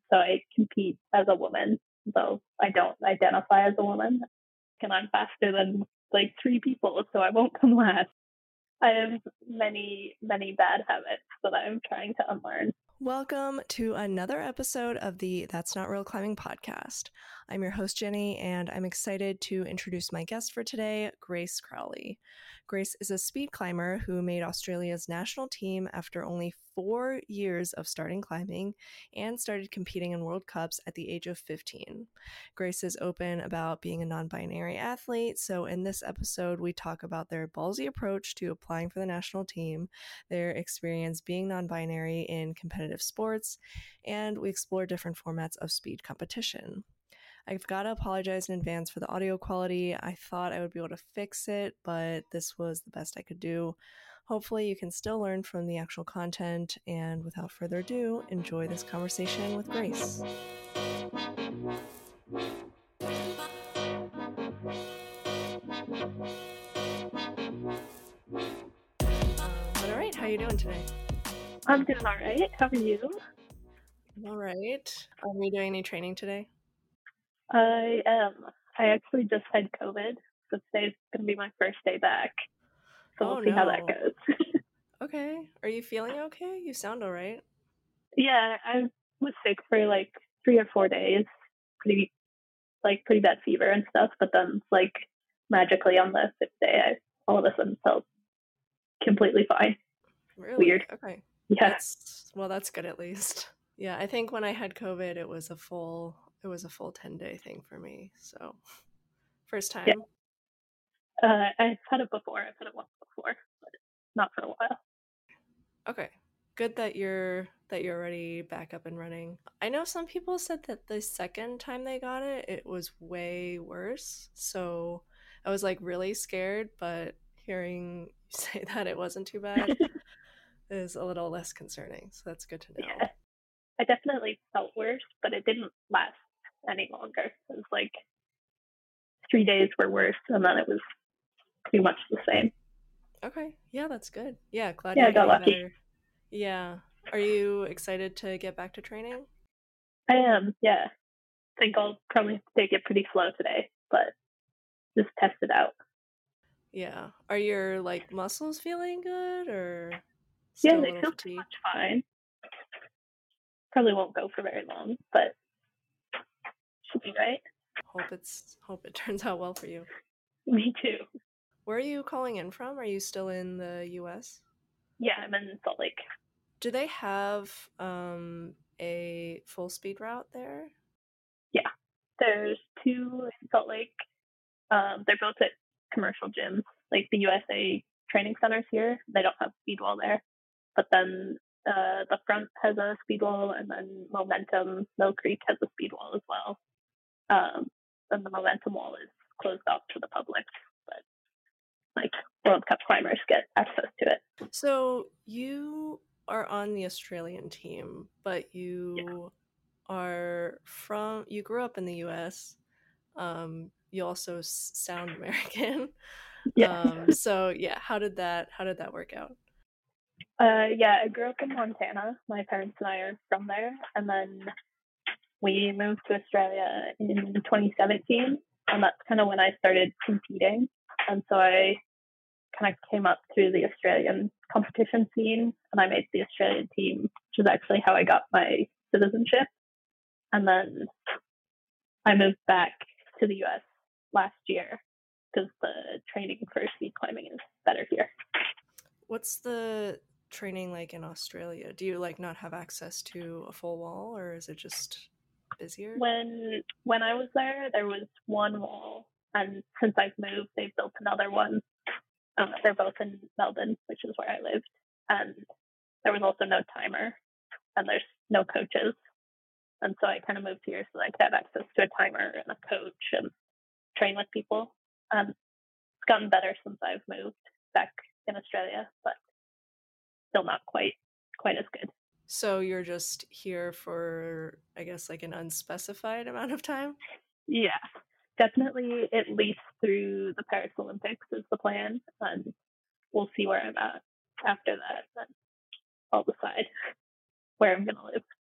So I compete as a woman, though I don't identify as a woman. And I'm faster than like 3 people, so I won't come last. I have many, many bad habits that I'm trying to unlearn. Welcome to another episode of the That's Not Real Climbing podcast. I'm your host, Jenny, and I'm excited to introduce my guest for today, Grace Crowley. Grace is a speed climber who made Australia's national team after only 4 years of starting climbing and started competing in World Cups at the age of 15. Grace is open about being a non-binary athlete, so in this episode, we talk about their ballsy approach to applying for the national team, their experience being non-binary in competitive sports, and we explore different formats of speed competition. I've got to apologize in advance for the audio quality. I thought I would be able to fix it, but this was the best I could do. Hopefully you can still learn from the actual content, and without further ado, enjoy this conversation with Grace. But all right, how are you doing today? I'm doing all right. How are you? All right. Are we doing any training today? I am. I actually just had COVID, so today's going to be my first day back. So we'll see how that goes. Okay. Are you feeling okay? You sound all right. Yeah, I was sick for like 3 or 4 days. Pretty bad fever and stuff. But then, like, magically on the 5th day, I all of a sudden felt completely fine. Really? Weird. Okay. Yeah. That's good at least. Yeah, I think when I had COVID, it was a full 10-day thing for me. So, first time. Yeah. I've had it before. I've had it once before, but not for a while. Okay. Good that you're already back up and running. I know some people said that the second time they got it, it was way worse. So, I was like really scared, but hearing you say that it wasn't too bad is a little less concerning. So that's good to know. Yeah. I definitely felt worse, but it didn't last any longer. It was like 3 days were worse, and then it was pretty much the same. Okay. Yeah, that's good. Yeah, glad Yeah, you're I got getting lucky. better. Yeah. Are you excited to get back to training? I am, yeah. I think I'll probably take it pretty slow today, but just test it out. Yeah. Are your like muscles feeling good or Yeah, still a they little feel pretty fatigued? much fine. Probably won't go for very long, but should be right. Hope it turns out well for you. Me too. Where are you calling in from? Are you still in the US? Yeah, I'm in Salt Lake. Do they have a full speed route there? Yeah. There's 2 in Salt Lake. They're both at commercial gyms, like the USA training centers here. They don't have speed wall there. But then the front has a speed wall, and then Momentum Mill Creek has a speed wall as well. And the Momentum wall is closed off to the public, but like World Cup climbers get access to it. So you are on the Australian team, but you you grew up in the US. You also sound American. Yeah. So yeah, how did that work out? Yeah, I grew up in Montana. My parents and I are from there, and then we moved to Australia in 2017, and that's kind of when I started competing. And so I kind of came up through the Australian competition scene, and I made the Australian team, which is actually how I got my citizenship. And then I moved back to the US last year because the training for speed climbing is better here. What's the training like in Australia? Do you like not have access to a full wall, or is it just busier? When I was there was one wall, and since I've moved, they've built another one. They're both in Melbourne, which is where I lived, and there was also no timer, and there's no coaches. And so I kind of moved here so I could have access to a timer and a coach and train with people. It's gotten better since I've moved back in Australia, but still not quite as good. So you're just here for, I guess, like an unspecified amount of time? Yeah, definitely at least through the Paris Olympics is the plan, and we'll see where I'm at after that. Then I'll decide where I'm going to live.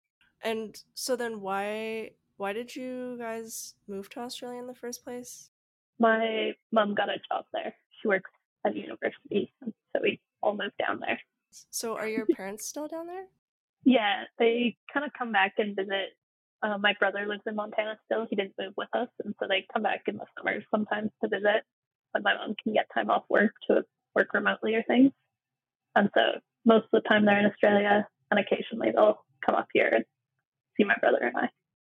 And so then why did you guys move to Australia in the first place? My mom got a job there. She works at university, so we all moved down there. So are your parents still down there? Yeah, they kind of come back and visit. My brother lives in Montana still. He didn't move with us, and so they come back in the summers sometimes to visit. But my mom can get time off work to work remotely or things. And so most of the time they're in Australia, and occasionally they'll come up here and see my brother and I.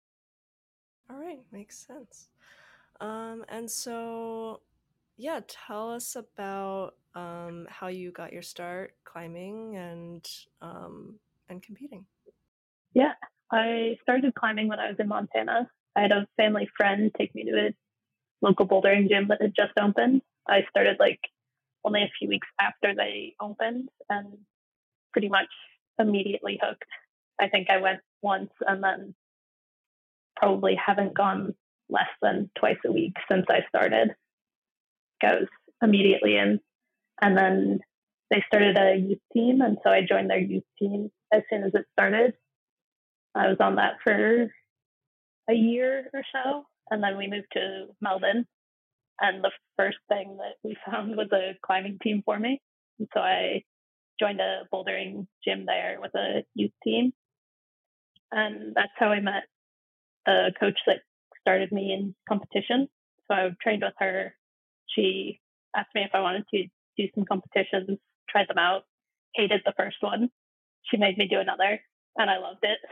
All right, makes sense. And so, yeah, tell us about how you got your start climbing and competing. Yeah, I started climbing when I was in Montana. I had a family friend take me to a local bouldering gym that had just opened. I started like only a few weeks after they opened and pretty much immediately hooked. I think I went once and then probably haven't gone less than twice a week since I started. I was immediately in. And then they started a youth team. And so I joined their youth team as soon as it started. I was on that for a year or so. And then we moved to Melbourne. And the first thing that we found was a climbing team for me. And so I joined a bouldering gym there with a youth team. And that's how I met the coach that started me in competition. So I trained with her. She asked me if I wanted to do some competitions, tried them out, hated the first one. She made me do another, and I loved it.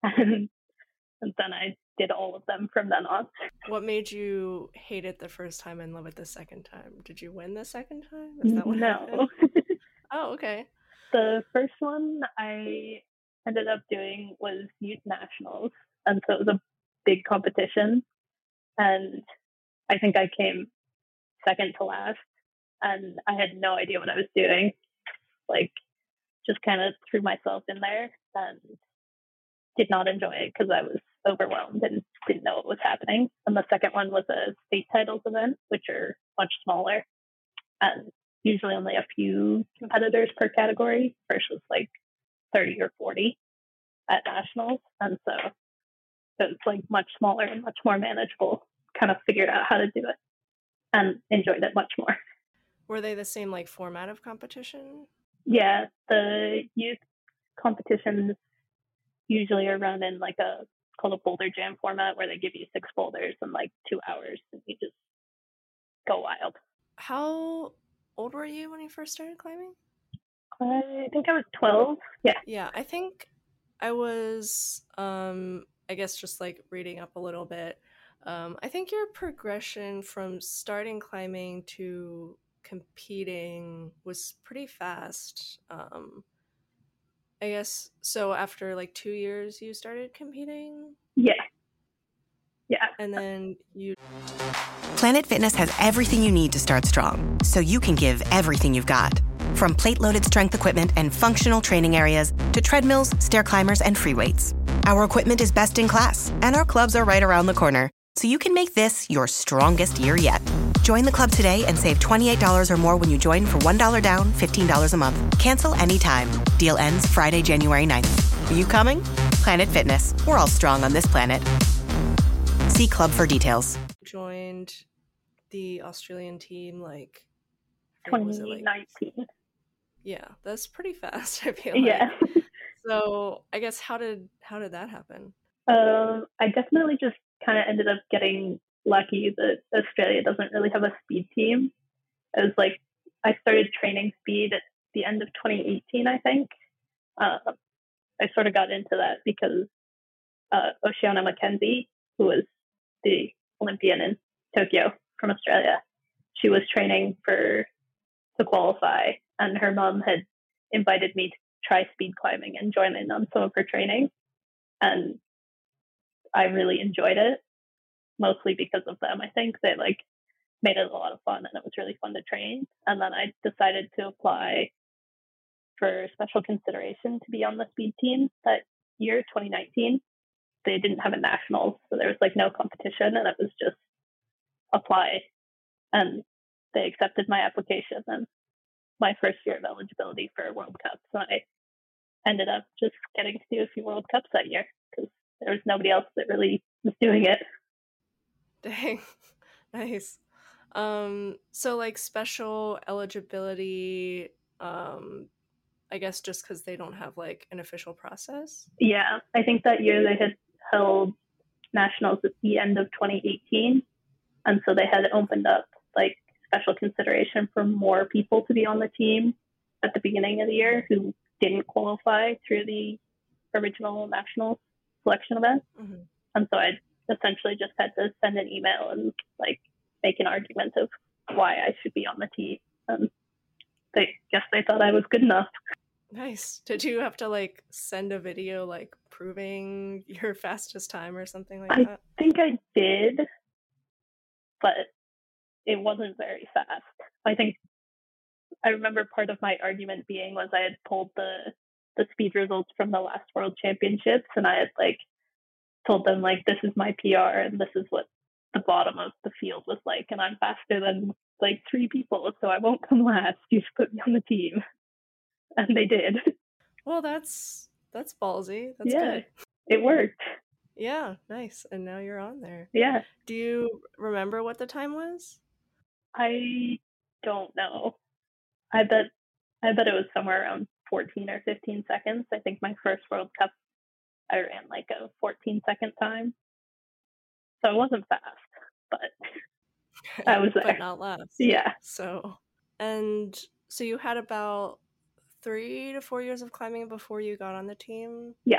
And then I did all of them from then on. What made you hate it the first time and love it the second time? Did you win the second time? Is that what happened? Oh, okay. The first one I ended up doing was youth nationals, and so it was a big competition. And I think I came second to last, and I had no idea what I was doing. Like, just kind of threw myself in there and did not enjoy it because I was overwhelmed and didn't know what was happening. And the second one was a state titles event, which are much smaller and usually only a few competitors per category versus like 30 or 40 at nationals. And so it's like much smaller and much more manageable. Kind of figured out how to do it and enjoyed it much more. Were they the same like format of competition? Yeah, the youth competitions usually are run in like a called a boulder jam format where they give you 6 boulders in like 2 hours and you just go wild. How old were you when you first started climbing? I think I was 12. Yeah. Yeah, I think I was I guess just like reading up a little bit. I think your progression from starting climbing to competing was pretty fast. I guess so after like 2 years you started competing? Yeah. Yeah. And then you Planet Fitness has everything you need to start strong, so you can give everything you've got. From plate-loaded strength equipment and functional training areas to treadmills, stair climbers, and free weights. Our equipment is best in class, and our clubs are right around the corner, so you can make this your strongest year yet. Join the club today and save $28 or more when you join for $1 down, $15 a month. Cancel anytime. Deal ends Friday, January 9th. Are you coming? Planet Fitness. We're all strong on this planet. See club for details. joined the Australian team like 2019. Yeah, that's pretty fast, I feel Yeah. like. So I guess how did that happen? I definitely just kind of ended up getting lucky that Australia doesn't really have a speed team. It was like I started training speed at the end of 2018, I think. I sort of got into that because Oceana Mackenzie, who was the Olympian in Tokyo from Australia, she was training to qualify, and her mom had invited me to try speed climbing and join in on some of her training. And I really enjoyed it, mostly because of them. I think they like made it a lot of fun and it was really fun to train. And then I decided to apply for special consideration to be on the speed team that year, 2019. They didn't have a nationals, so there was like no competition, and it was just apply. And they accepted my application and my first year of eligibility for World Cups. And I ended up just getting to do a few World Cups that year because there was nobody else that really was doing it. Dang. Nice. So like special eligibility, I guess just because they don't have like an official process? Yeah, I think that year they had held nationals at the end of 2018. And so they had opened up like special consideration for more people to be on the team at the beginning of the year who didn't qualify through the original national selection event. Mm-hmm. And so I essentially just had to send an email and like make an argument of why I should be on the team. And they thought I was good enough. Nice. Did you have to like send a video like proving your fastest time or something like that? I think I did, but it wasn't very fast. I remember part of my argument being was I had pulled the speed results from the last World Championships, and I had like told them like, this is my PR and this is what the bottom of the field was like, and I'm faster than like 3 people, so I won't come last. You should put me on the team. And they did. Well, that's ballsy. That's good. It worked. Yeah, nice. And now you're on there. Yeah. Do you remember what the time was? I don't know. I bet it was somewhere around 14 or 15 seconds. I think my first World Cup, I ran like a 14-second time. So it wasn't fast, but I was there. But not last. Yeah. So you had about 3 to 4 years of climbing before you got on the team? Yeah.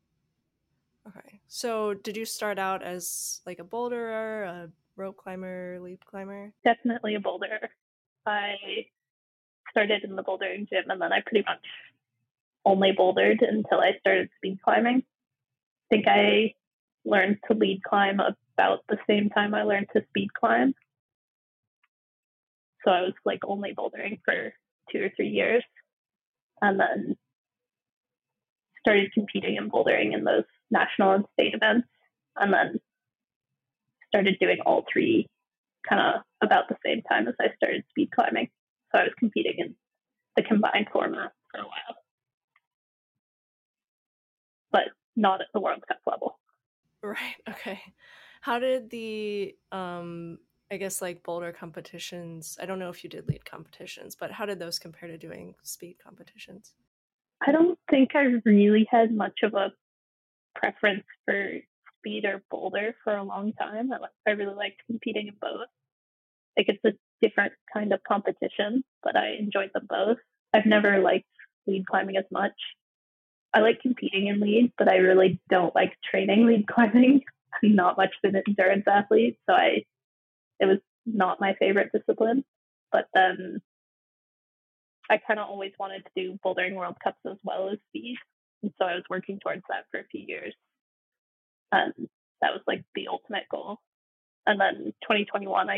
Okay. So did you start out as like a boulderer, a rope climber, lead climber? Definitely a boulderer. I started in the bouldering gym, and then I pretty much only bouldered until I started speed climbing. I think I learned to lead climb about the same time I learned to speed climb. So I was like only bouldering for 2 or 3 years, and then started competing in bouldering in those national and state events, and then started doing all 3 kind of about the same time as I started speed climbing. So I was competing in the combined format for a while, but not at the World Cup level. Right. Okay. How did the, I guess like boulder competitions, I don't know if you did lead competitions, but how did those compare to doing speed competitions? I don't think I really had much of a preference for speed or boulder for a long time. I really liked competing in both. Like, it's a different kind of competition, but I enjoyed them both. I've never liked lead climbing as much. I like competing in lead, but I really don't like training lead climbing. I'm not much of an endurance athlete, so it was not my favorite discipline. But then I kind of always wanted to do bouldering World Cups as well as speed, and so I was working towards that for a few years. And that was like the ultimate goal. And then 2021,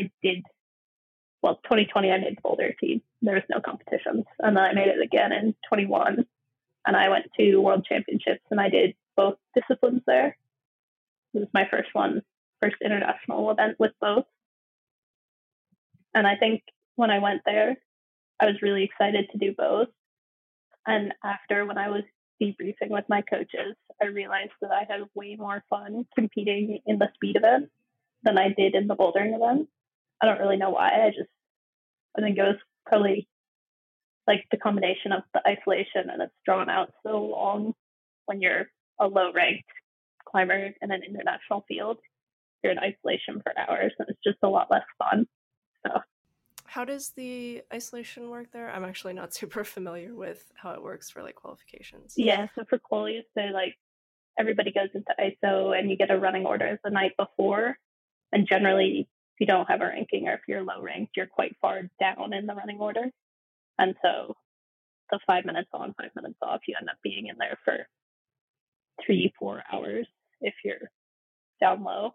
2020 I made the boulder team. There was no competitions. And then I made it again in 21. And I went to World Championships, and I did both disciplines there. It was my first international event with both. And I think when I went there, I was really excited to do both. And after, when I was debriefing with my coaches, I realized that I had way more fun competing in the speed event than I did in the bouldering event. I don't really know why. I think it was probably like the combination of the isolation, and it's drawn out so long when you're a low ranked climber in an international field. You're in isolation for hours, and it's just a lot less fun. So, how does the isolation work there? I'm actually not super familiar with how it works for like qualifications. Yeah, so for qualies, they like everybody goes into ISO, and you get a running order the night before. And generally, if you don't have a ranking or if you're low ranked, you're quite far down in the running order. And so the 5 minutes on, 5 minutes off, you end up being in there for 3-4 hours if you're down low.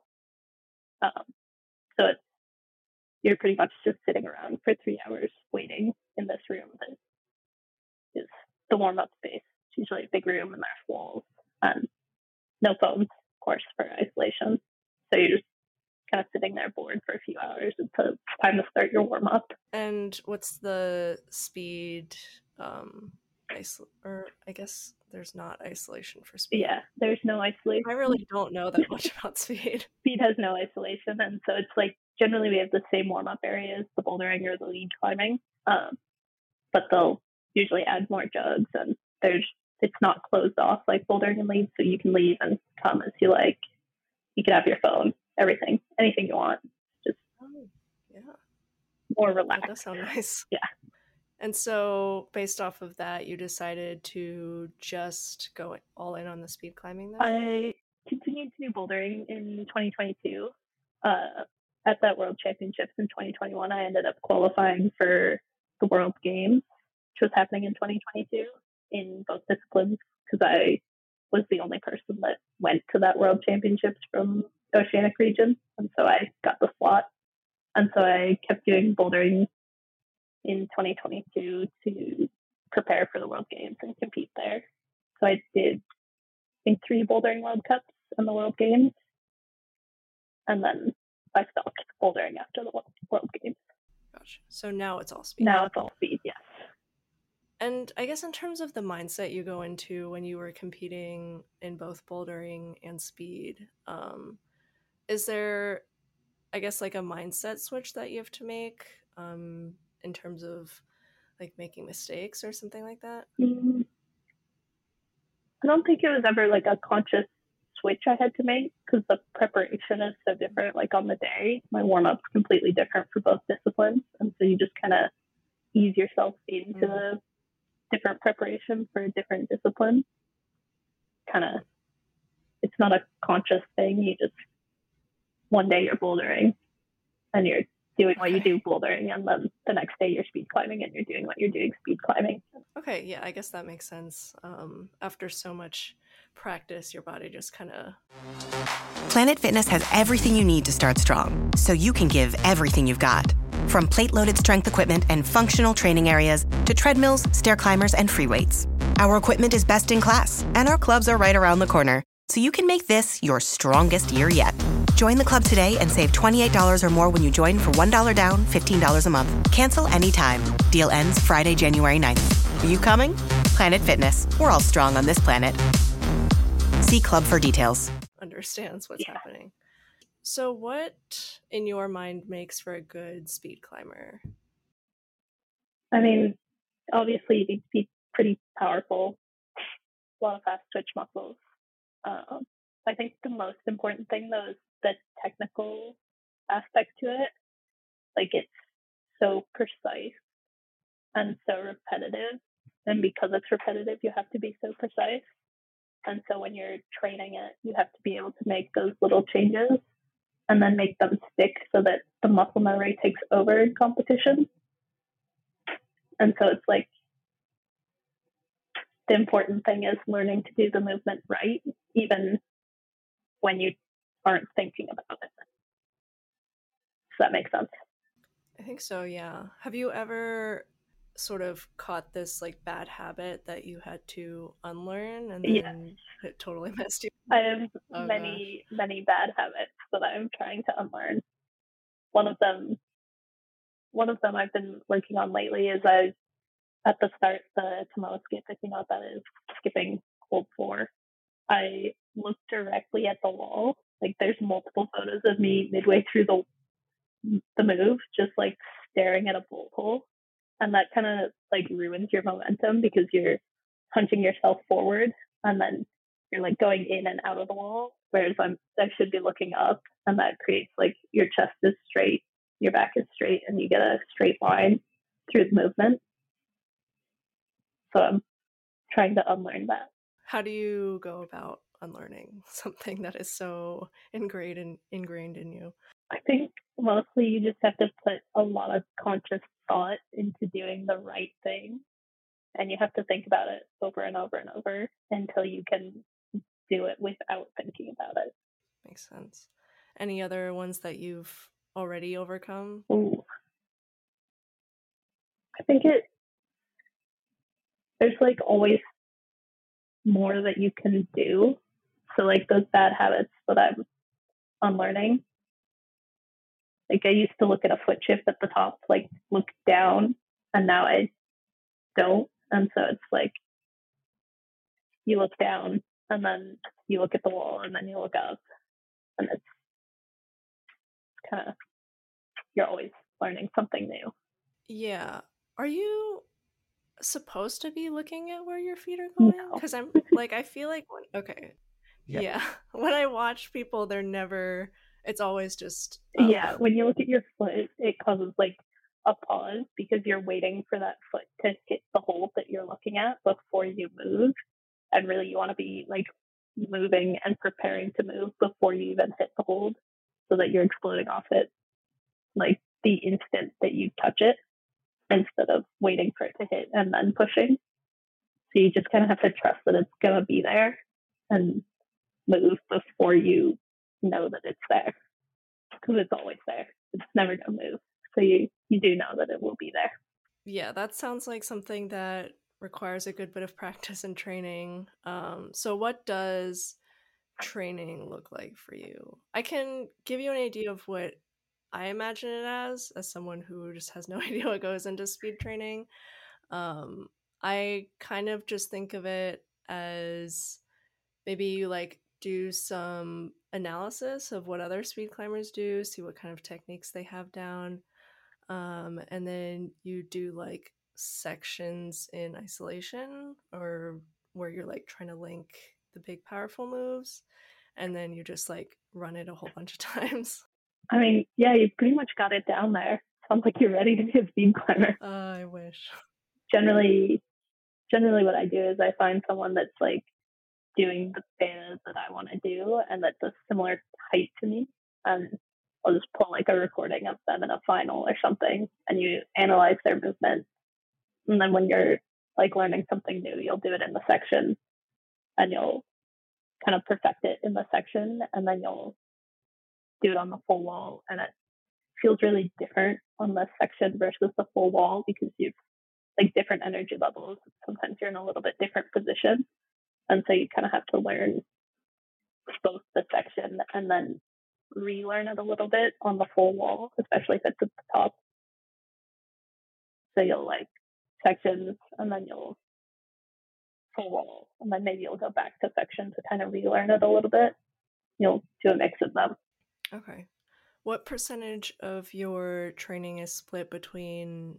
So you're pretty much just sitting around for 3 hours waiting in this room that is the warm-up space. It's usually a big room, and there's walls and no phones, of course, for isolation. So you're just kind of sitting there bored for a few hours until it's time to start your warm-up. And what's the speed, there's not isolation for speed. Yeah, there's no isolation. I really don't know that much about speed. Speed has no isolation, and so it's like generally we have the same warm-up areas, the bouldering or the lead climbing, but they'll usually add more jugs, and it's not closed off like bouldering and lead, so you can leave and come as you like. You can have your phone, everything, anything you want. Just more relaxed. That does sound nice. Yeah. And so, based off of that, you decided to just go all in on the speed climbing then? I continued to do bouldering in 2022. At that World Championships in 2021, I ended up qualifying for the World Games, which was happening in 2022 in both disciplines, because I was the only person that went to that World Championships from the Oceanic region, and so I got the slot. And so I kept doing bouldering in 2022 to prepare for the World Games and compete there. So I did, I think, 3 bouldering World Cups and the World Games, and then I stopped bouldering after the World Games. Gotcha. So now it's all speed. Now it's all speed, yes. And I guess in terms of the mindset you go into when you were competing in both bouldering and speed, is there, I guess, like a mindset switch that you have to make in terms of like making mistakes or something like that? I don't think it was ever like a conscious switch I had to make, because the preparation is so different. Like on the day, my warm-up's completely different for both disciplines, and so you just kind of ease yourself into the different preparation for different disciplines. It's not a conscious thing. You just, one day you're bouldering and you're doing what you do bouldering, and then the next day you're speed climbing and you're doing what you're doing speed climbing. Okay, yeah, I guess that makes sense. After so much practice, your body just kind of... Planet Fitness has everything you need to start strong, so you can give everything you've got. From plate-loaded strength equipment and functional training areas to treadmills, stair climbers, and free weights. Our equipment is best in class, and our clubs are right around the corner, so you can make this your strongest year yet. Join the club today and save $28 or more when you join for $1 down, $15 a month. Cancel anytime. Deal ends Friday, January 9th. Are you coming? Planet Fitness. We're all strong on this planet. See club for details. Understands what's happening. So what, in your mind, makes for a good speed climber? I mean, obviously you need to be pretty powerful, a lot of fast twitch muscles. I think the most important thing, though, is the technical aspect to it. Like, it's so precise and so repetitive, and because it's repetitive, you have to be so precise. And so when you're training it, you have to be able to make those little changes and then make them stick so that the muscle memory takes over in competition. And so it's like, the important thing is learning to do the movement right, even when you aren't thinking about it. Does that make sense? I think so, yeah. Have you ever sort of caught this like bad habit that you had to unlearn and then it totally messed you up? I have many bad habits that I'm trying to unlearn. One of them I've been working on lately is at the start, the Tomoe skip, if you know what that is, skipping hold 4. I look directly at the wall. Like, there's multiple photos of me midway through the move, just like staring at a bolt hole. And that kind of like ruins your momentum, because you're punching yourself forward and then you're like going in and out of the wall. Whereas I should be looking up, and that creates like your chest is straight, your back is straight, and you get a straight line through the movement. So I'm trying to unlearn that. How do you go about unlearning something that is so ingrained in you? I think mostly you just have to put a lot of conscious thought into doing the right thing. And you have to think about it over and over and over until you can do it without thinking about it. Makes sense. Any other ones that you've already overcome? Ooh. I think there's like always more that you can do. So like those bad habits that I'm unlearning. Like, I used to look at a foot shift at the top, like look down, and now I don't. And so it's like you look down and then you look at the wall and then you look up, and it's kind of, you're always learning something new. Yeah. Are you supposed to be looking at where your feet are going? No. Because I'm like, I feel like yeah. When I watch people, it's always just up. Yeah, when you look at your foot, it causes like a pause because you're waiting for that foot to hit the hold that you're looking at before you move. And really, you want to be like moving and preparing to move before you even hit the hold, so that you're exploding off it like the instant that you touch it, instead of waiting for it to hit and then pushing. So you just kind of have to trust that it's going to be there and move before you know that it's there, because it's always there. It's never going to move. So you do know that it will be there. Yeah, that sounds like something that requires a good bit of practice and training. So what does training look like for you? I can give you an idea of what I imagine it as someone who just has no idea what goes into speed training. I kind of just think of it as maybe you like do some analysis of what other speed climbers do, see what kind of techniques they have down. And then you do like sections in isolation, or where you're like trying to link the big powerful moves, and then you just like run it a whole bunch of times. I mean, yeah, you pretty much got it down there. Sounds like you're ready to be a speed climber. I wish. Generally what I do is I find someone that's like doing the bands that I want to do and that's a similar height to me, and I'll just pull like a recording of them in a final or something, and you analyze their movement. And then when you're like learning something new, you'll do it in the section, and you'll kind of perfect it in the section, and then you'll do it on the full wall. And it feels really different on the section versus the full wall, because you've like different energy levels. Sometimes you're in a little bit different position. And so you kind of have to learn both the section and then relearn it a little bit on the full wall, especially if it's at the top. So you'll like sections, and then you'll full wall, and then maybe you'll go back to section to kind of relearn it a little bit. You'll do a mix of them. Okay. What percentage of your training is split between,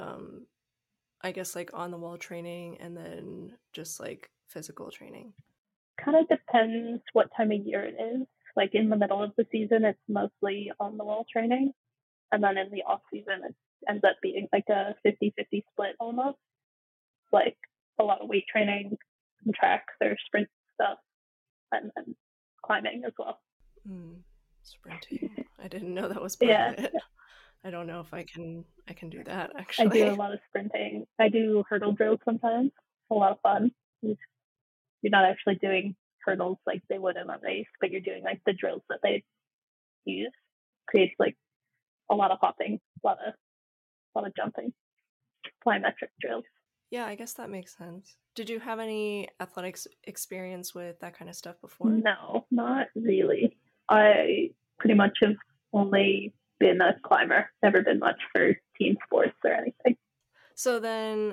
I guess, like on the wall training and then just like physical training? Kind of depends what time of year it is. Like in the middle of the season, it's mostly on the wall training. And then in the off season, it ends up being like a 50-50 split almost. Like a lot of weight training, some track, there's sprint stuff, and then climbing as well. Sprinting. I didn't know that was part of it. I don't know if I can do that, actually. I do a lot of sprinting. I do hurdle drills sometimes. It's a lot of fun. You're not actually doing hurdles like they would in a race, but you're doing like the drills that they use. Creates like a lot of hopping, a lot of jumping, plyometric drills. Yeah, I guess that makes sense. Did you have any athletics experience with that kind of stuff before? No, not really. I pretty much have only been a climber, never been much for team sports or anything. So then,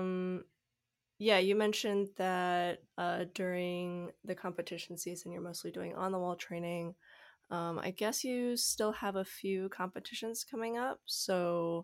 you mentioned that during the competition season, you're mostly doing on-the-wall training. I guess you still have a few competitions coming up. So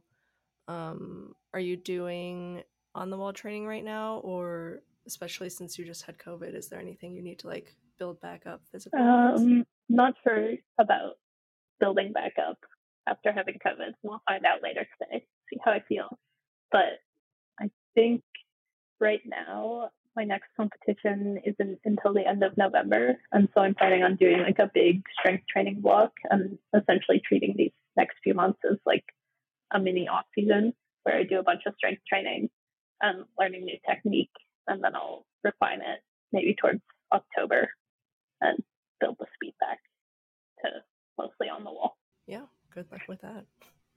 are you doing on-the-wall training right now? Or especially since you just had COVID, is there anything you need to like build back up physically? Not sure about building back up after having COVID. We'll find out later today, see how I feel. But I think right now my next competition isn't until the end of November, and so I'm planning on doing like a big strength training block and essentially treating these next few months as like a mini off season where I do a bunch of strength training and learning new technique, and then I'll refine it maybe towards October and build the speed back to mostly on the wall. Yeah, good luck with that.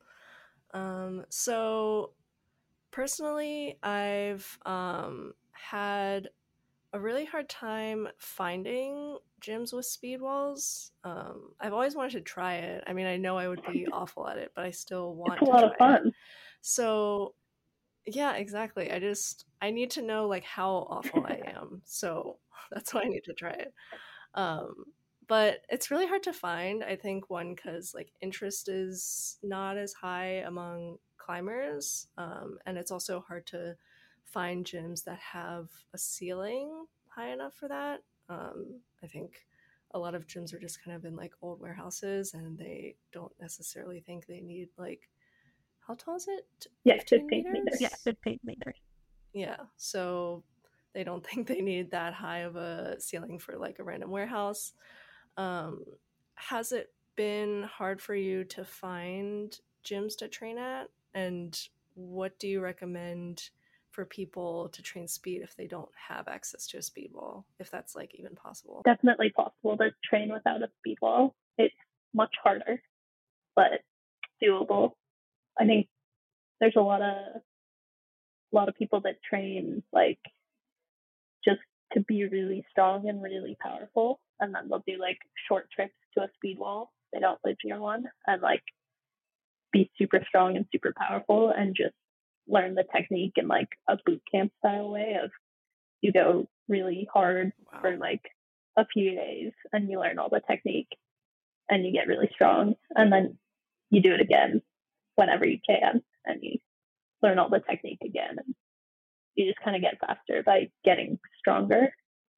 So personally, I've had a really hard time finding gyms with speed walls. I've always wanted to try it. I mean, I know I would be awful at it, but I still want to try it. It's a lot of fun. So Yeah, exactly. I need to know like how awful I am. So that's why I need to try it. Um, but it's really hard to find. I think one, because like interest is not as high among climbers, and it's also hard to find gyms that have a ceiling high enough for that. I think a lot of gyms are just kind of in like old warehouses, and they don't necessarily think they need like, how tall is it? Yeah, 15 15 meters. meters? Yeah, 15 meters. Yeah, so they don't think they need that high of a ceiling for like a random warehouse. Um, has it been hard for you to find gyms to train at? And what do you recommend for people to train speed if they don't have access to a speed wall, if that's like even possible? Definitely possible to train without a speed wall. It's much harder, but doable. I think there's a lot of people that train like just to be really strong and really powerful, and then they'll do like short trips to a speed wall. They don't live near one, and like be super strong and super powerful, and just learn the technique in like a boot camp style way of you go really hard for like a few days and you learn all the technique and you get really strong, and then you do it again whenever you can and you learn all the technique again, and you just kind of get faster by getting stronger.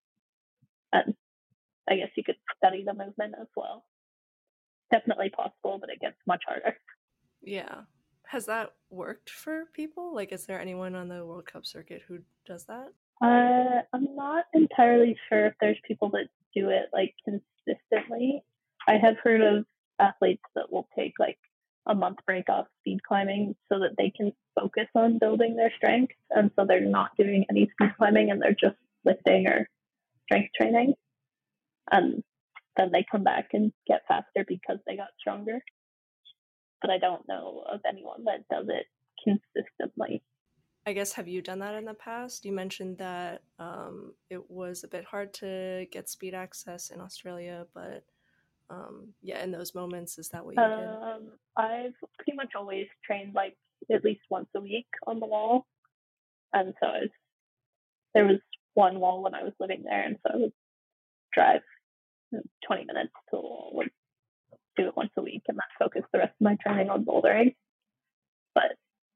And I guess you could study the movement as well. Definitely possible, but it gets much harder. Yeah. Has that worked for people? Like, is there anyone on the World Cup circuit who does that? I'm not entirely sure if there's people that do it like consistently. I have heard of athletes that will take like a month break off speed climbing so that they can focus on building their strength. And so they're not doing any speed climbing and they're just lifting or strength training. And then they come back and get faster because they got stronger. But I don't know of anyone that does it consistently. I guess, have you done that in the past? You mentioned that it was a bit hard to get speed access in Australia, but yeah, in those moments, is that what you did? I've pretty much always trained like at least once a week on the wall. And so there was one wall when I was living there, and so I would drive 20 minutes to the wall, would do it once a week, and then focus the rest of my training on bouldering. But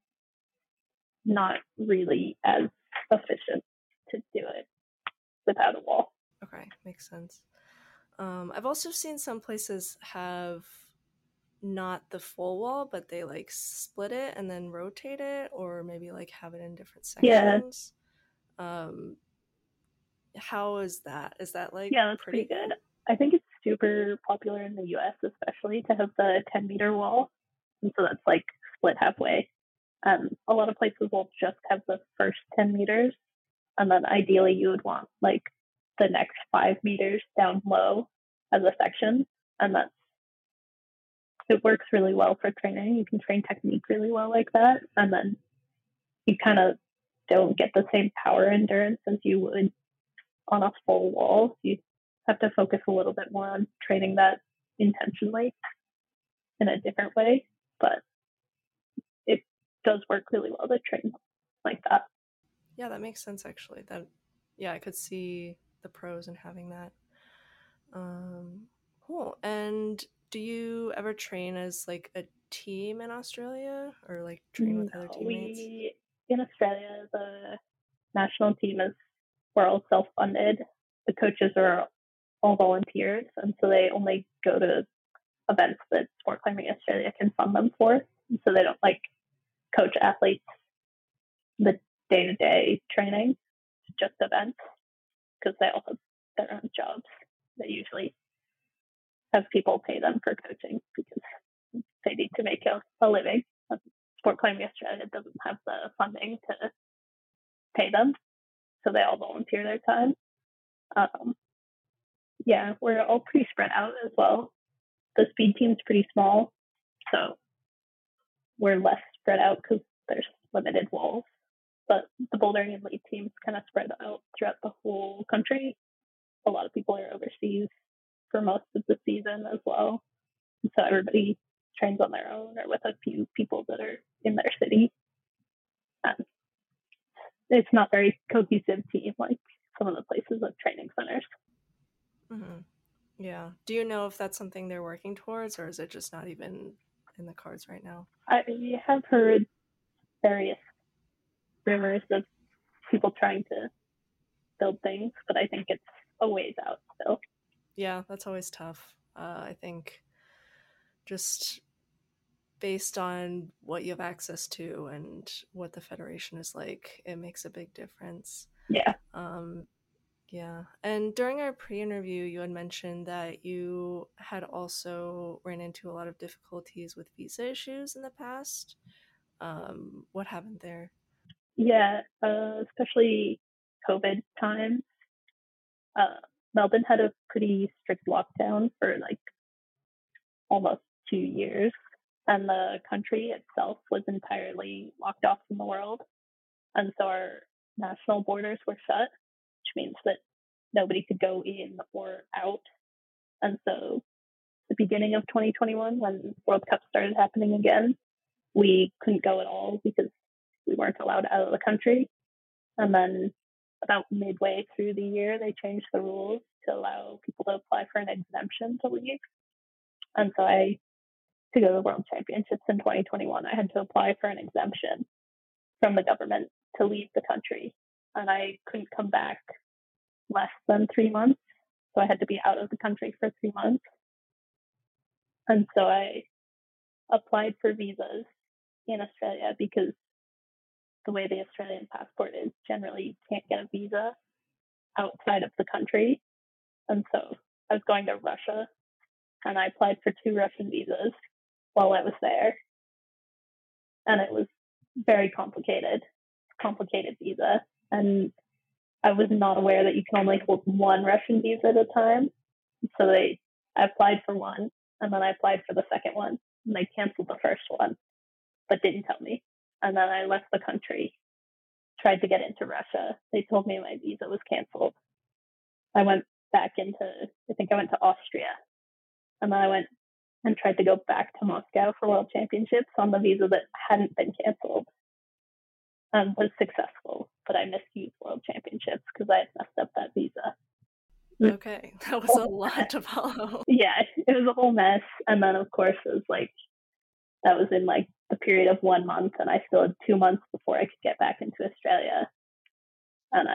not really as efficient to do it without a wall. Okay, makes sense. I've also seen some places have not the full wall, but they like split it and then rotate it, or maybe like have it in different sections. Yeah. How is that? Is that like that's pretty good? I think it's super popular in the US, especially to have the 10-meter wall. And so that's like split halfway. A lot of places will just have the first 10 meters. And then ideally you would want like the next 5 meters down low as a section. And it works really well for training. You can train technique really well like that. And then you kind of don't get the same power endurance as you would on a full wall. You have to focus a little bit more on training that intentionally in a different way. But it does work really well to train like that. Yeah, that makes sense actually. I could see the pros in having that. Cool. And do you ever train as like a team in Australia, or like train with other teammates? In Australia, the national team we're all self-funded. The coaches are all volunteers, and so they only go to events that Sport Climbing Australia can fund them for. And so they don't like coach athletes the day-to-day training, just events, because they all have their own jobs. They usually have people pay them for coaching because they need to make a living. Sport Climbing Australia doesn't have the funding to pay them, so they all volunteer their time. We're all pretty spread out as well. The speed team's pretty small, so we're less spread out because there's limited walls. But the bouldering and lead team's kind of spread out throughout the whole country. A lot of people are overseas for most of the season as well. And so everybody trains on their own or with a few people that are in their city. it's not very cohesive team like some of the places with training centers. Mm-hmm. Yeah. Do you know if that's something they're working towards, or is it just not even in the cards right now? I have heard various rumors of people trying to build things, but I think it's a ways out still. Yeah, that's always tough. I think just based on what you have access to and what the Federation is like, it makes a big difference. Yeah. Yeah. And during our pre-interview, you had mentioned that you had also ran into a lot of difficulties with visa issues in the past. What happened there? Yeah, especially COVID times. Melbourne had a pretty strict lockdown for like almost 2 years, and the country itself was entirely locked off from the world. And so our national borders were shut, which means that nobody could go in or out. And so the beginning of 2021, when World Cup started happening again, we couldn't go at all because we weren't allowed out of the country. And then about midway through the year, they changed the rules to allow people to apply for an exemption to leave. And so to go to the World Championships in 2021, I had to apply for an exemption from the government to leave the country. And I couldn't come back less than 3 months. So I had to be out of the country for 3 months. And so I applied for visas in Australia because the way the Australian passport is, generally you can't get a visa outside of the country. And so I was going to Russia, and I applied for 2 Russian visas while I was there. And it was very complicated visa. And I was not aware that you can only hold 1 Russian visa at a time. So I applied for one, and then I applied for the second one, and they canceled the first one, but didn't tell me. And then I left the country, tried to get into Russia. They told me my visa was canceled. I went back I think I went to Austria. And then I went and tried to go back to Moscow for World Championships on the visa that hadn't been canceled. Was successful, but I misused World Championships because I had messed up that visa. Okay, that was a lot to follow. Yeah, it was a whole mess. And then, of course, it was like, that was in like the period of 1 month, and I still had 2 months before I could get back into Australia. And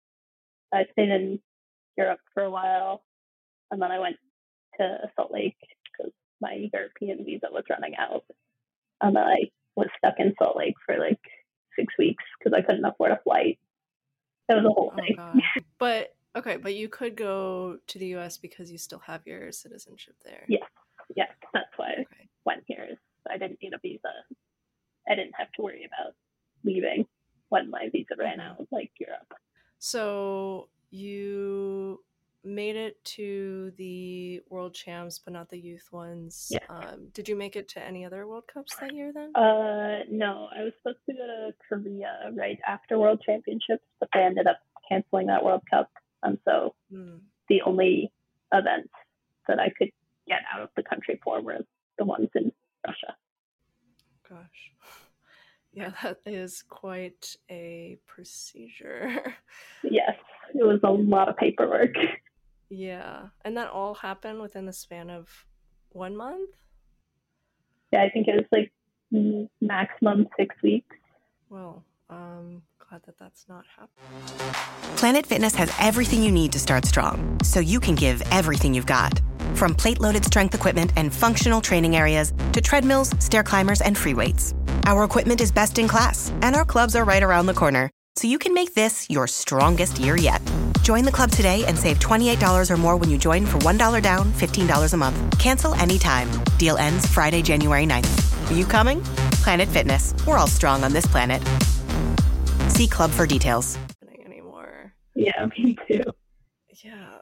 I stayed in Europe for a while, and then I went to Salt Lake because my European visa was running out. And then I was stuck in Salt Lake for like 6 weeks because I couldn't afford a flight. It was a whole thing. But you could go to the US because you still have your citizenship there. Yes, that's why I went here. I didn't need a visa. I didn't have to worry about leaving when my visa ran out, like Europe. So you made it to the World Champs, but not the youth ones. Yeah. Did you make it to any other World Cups that year then? No, I was supposed to go to Korea right after World Championships, but they ended up canceling that World Cup. And so the only events that I could get out of the country for were the ones in Russia. Gosh. Yeah, that is quite a procedure. Yes, it was a lot of paperwork. Yeah, and that all happened within the span of 1 month? Yeah, I think it was like maximum 6 weeks. Well, glad that that's not happening. Planet Fitness has everything you need to start strong, so you can give everything you've got. From plate-loaded strength equipment and functional training areas to treadmills, stair climbers, and free weights. Our equipment is best in class, and our clubs are right around the corner, so you can make this your strongest year yet. Join the club today and save $28 or more when you join for $1 down, $15 a month. Cancel anytime. Deal ends Friday, January 9th. Are you coming? Planet Fitness. We're all strong on this planet. See club for details. Anymore. Yeah, me too. Yeah.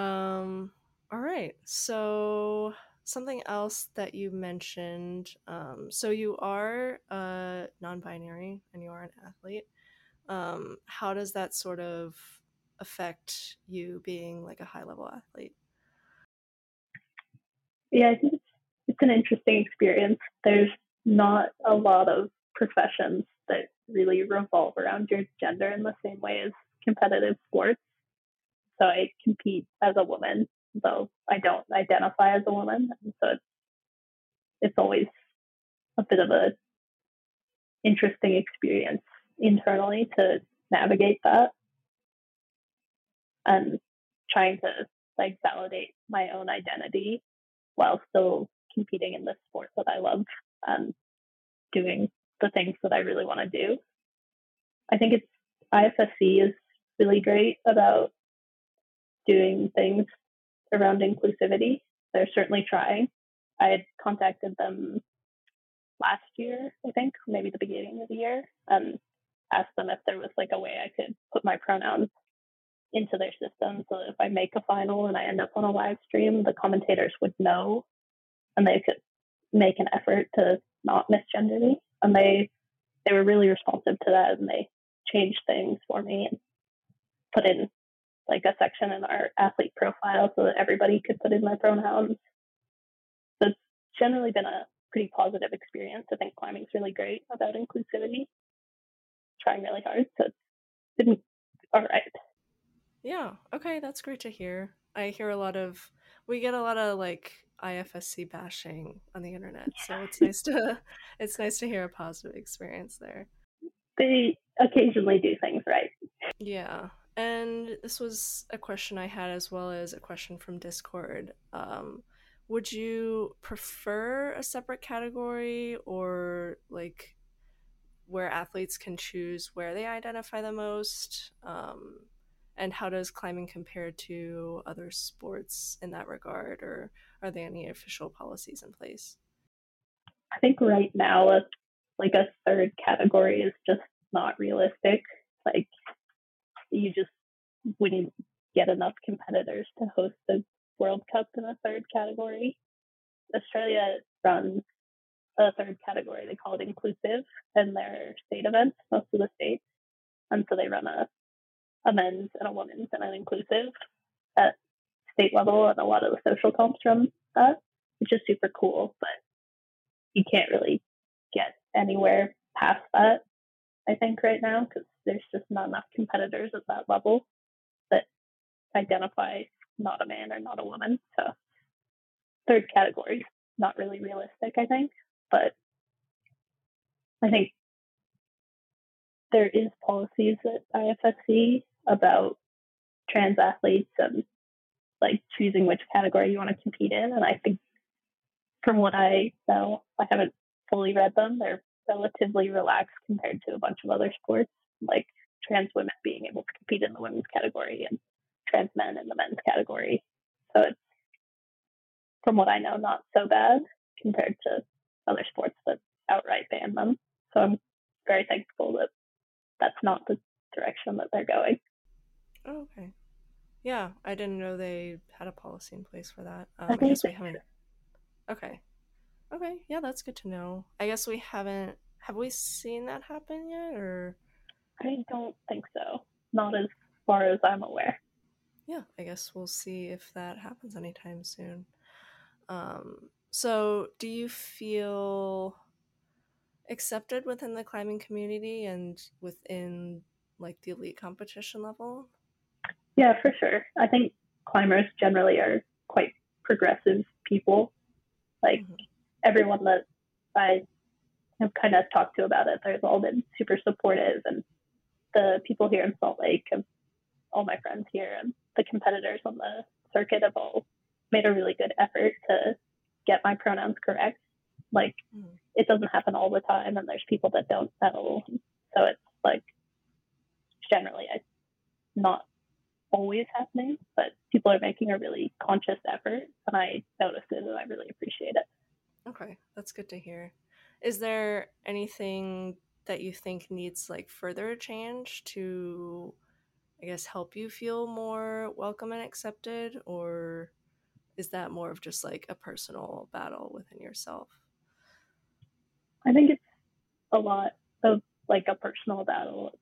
All right. So something else that you mentioned. So you are non-binary and you are an athlete. How does that sort of affect you being like a high-level athlete? Yeah, I think it's an interesting experience. There's not a lot of professions that really revolve around your gender in the same way as competitive sports. So I compete as a woman, though I don't identify as a woman. And so it's always a bit of a interesting experience internally to navigate that and trying to like validate my own identity while still competing in this sport that I love and doing the things that I really want to do. I think IFSC is really great about doing things around inclusivity. They're certainly trying. I had contacted them last year, I think, maybe the beginning of the year, and asked them if there was like a way I could put my pronouns into their system so that if I make a final and I end up on a live stream, the commentators would know and they could make an effort to not misgender me. And they were really responsive to that, and they changed things for me and put in like a section in our athlete profile so that everybody could put in my pronouns. So it's generally been a pretty positive experience. I think climbing's really great about inclusivity. Trying really hard, so it's been all right. Yeah, okay, that's great to hear. We get a lot of like IFSC bashing on the internet, so it's nice to hear a positive experience there. They occasionally do things right. Yeah, and this was a question I had as well as a question from Discord. Would you prefer a separate category or like where athletes can choose where they identify the most? And how does climbing compare to other sports in that regard, or are there any official policies in place? I think right now, like a third category is just not realistic. Like, you just wouldn't get enough competitors to host the World Cup in a third category. Australia runs a third category. They call it inclusive in their state events, most of the states. And so they run a men's and a women's and an inclusive at state level, and a lot of the social comps run that, which is super cool, but you can't really get anywhere past that, I think, right now, because there's just not enough competitors at that level that identify not a man or not a woman. So third category is not really realistic, I think, but I think there is policies at IFSC about trans athletes and like choosing which category you want to compete in. And I think from what I know, I haven't fully read them, they're relatively relaxed compared to a bunch of other sports, like trans women being able to compete in the women's category and trans men in the men's category. So it's, from what I know, not so bad compared to other sports that outright ban them. So I'm very thankful that that's not the direction that they're going. Oh, okay. Yeah, I didn't know they had a policy in place for that. I guess we haven't. Okay. Okay, yeah, that's good to know. I guess we haven't. Have we seen that happen yet, or? I don't think so. Not as far as I'm aware. Yeah, I guess we'll see if that happens anytime soon. So do you feel accepted within the climbing community and within like the elite competition level? Yeah, for sure. I think climbers generally are quite progressive people. Like everyone that I have kind of talked to about it, they've all been super supportive, and the people here in Salt Lake, all my friends here, and the competitors on the circuit have all made a really good effort to get my pronouns correct. Like, it doesn't happen all the time, and there's people that don't know. So it's like generally not always happening, but people are making a really conscious effort, and I notice it, and I really appreciate it. Okay, that's good to hear. Is there anything that you think needs like further change to, I guess, help you feel more welcome and accepted, or is that more of just like a personal battle within yourself? I think it's a lot of like a personal battle,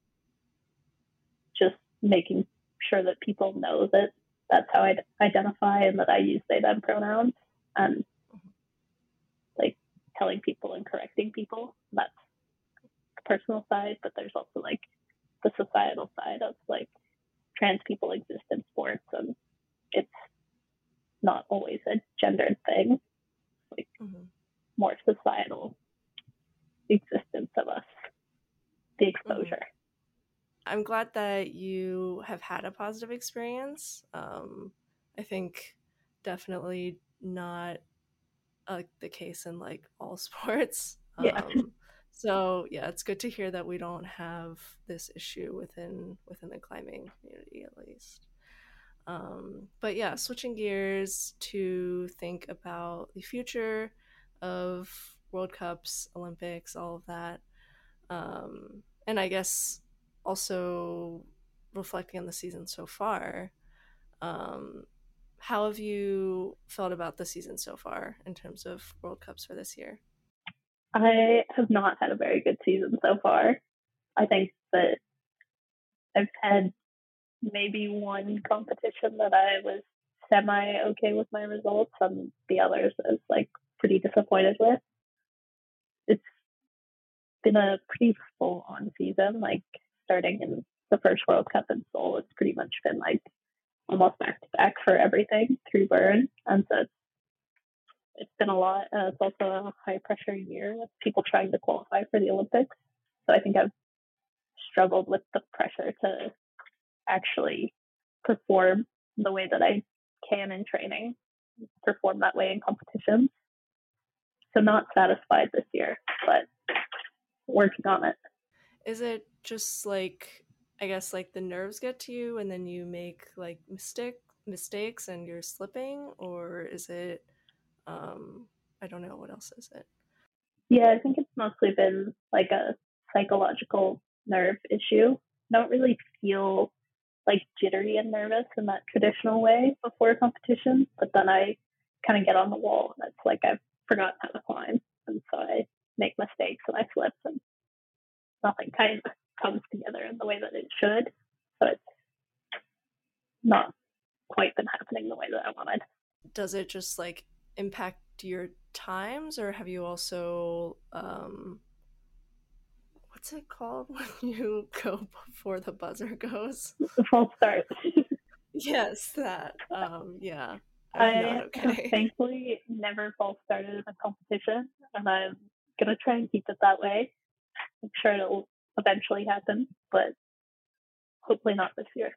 just making sure that people know that that's how I identify and that I use they them pronouns, and like telling people and correcting people. That's personal side, but there's also like the societal side of like trans people exist in sports, and it's not always a gendered thing, like more societal existence of us, the exposure. I'm glad that you have had a positive experience. I think definitely not the case in like all sports. Yeah. So yeah, it's good to hear that we don't have this issue within the climbing community, at least. But yeah, switching gears to think about the future of World Cups, Olympics, all of that. And I guess also reflecting on the season so far, how have you felt about the season so far in terms of World Cups for this year? I have not had a very good season so far. I think that I've had maybe one competition that I was semi okay with my results, and the others I was like pretty disappointed with. It's been a pretty full on season, like starting in the first World Cup in Seoul. It's pretty much been like almost back to back for everything through Bern, and so it's been a lot. It's also a high pressure year with people trying to qualify for the Olympics. So I think I've struggled with the pressure to actually perform the way that I can in training, perform that way in competitions. So not satisfied this year, but working on it. Is it just like, I guess like the nerves get to you and then you make like mistakes and you're slipping, or is it I don't know, what else is it? Yeah, I think it's mostly been like a psychological nerve issue. I don't really feel like jittery and nervous in that traditional way before a competition, but then I kind of get on the wall and it's like I've forgotten how to climb, and so I make mistakes and I slip and nothing kind of comes together in the way that it should. So it's not quite been happening the way that I wanted. Does it just like impact your times, or have you also what's it called when you go before the buzzer goes? The false start. Yes, that. Yeah. I have thankfully never false started in a competition, and I'm gonna try and keep it that way. I'm sure it'll eventually happen, but hopefully not this year.